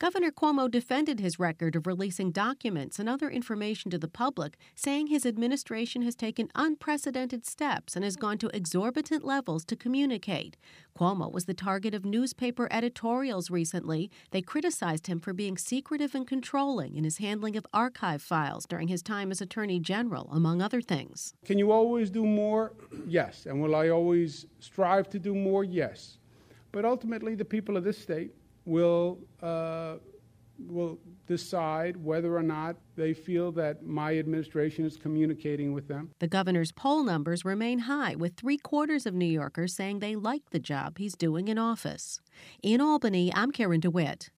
Governor Cuomo defended his record of releasing documents and other information to the public, saying his administration has taken unprecedented steps and has gone to exorbitant levels to communicate. Cuomo was the target of newspaper editorials recently. They criticized him for being secretive and controlling in his handling of archive files during his time as Attorney General, among other things. Can you always do more? Yes. And will I always strive to do more? Yes. But ultimately, the people of this state will decide whether or not they feel that my administration is communicating with them. The governor's poll numbers remain high, with 3/4 of New Yorkers saying they like the job he's doing in office. In Albany, I'm Karen DeWitt.